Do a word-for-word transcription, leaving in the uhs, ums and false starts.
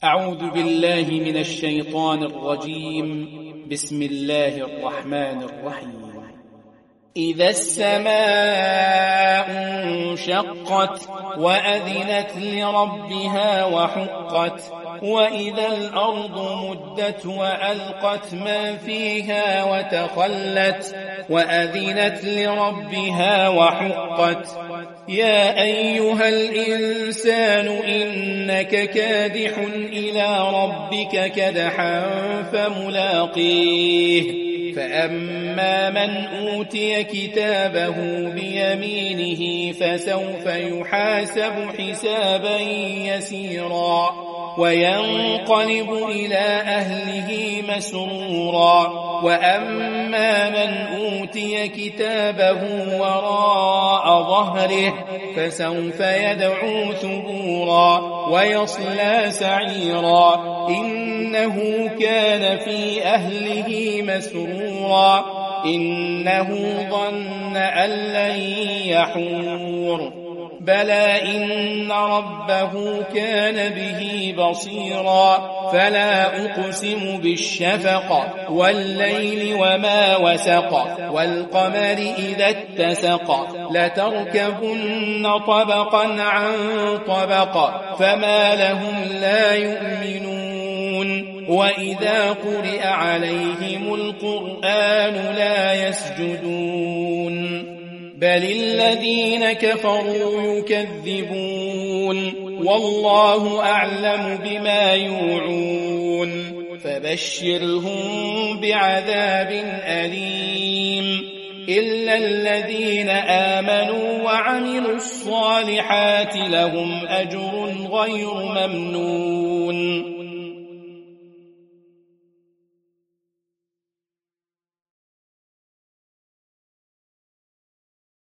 أعوذ بالله من الشيطان الرجيم. بسم الله الرحمن الرحيم. إذا السماء انشقت وأذنت لربها وحقت وإذا الأرض مدت وألقت ما فيها وتخلت وأذنت لربها وحقت يا أيها الإنسان إنك كادح إلى ربك كدحا فملاقيه فأما من أوتي كتابه بيمينه فسوف يحاسب حسابا يسيرا وينقلب إلى أهله مسرورا وأما من أوتي كتابه وراء ظهره فسوف يدعو ثبورا ويصلى سعيرا إنه كان في أهله مسرورا إنه ظن أن لن يحور بلى إن ربه كان به بصيرا فلا أقسم بالشفق والليل وما وسق والقمر إذا اتسق لتركبن طبقا عن طبق فما لهم لا يؤمنون وإذا قرئ عليهم القرآن لا يسجدون بل الذين كفروا يكذبون والله أعلم بما يوعون فبشرهم بعذاب أليم إلا الذين آمنوا وعملوا الصالحات لهم أجر غير ممنون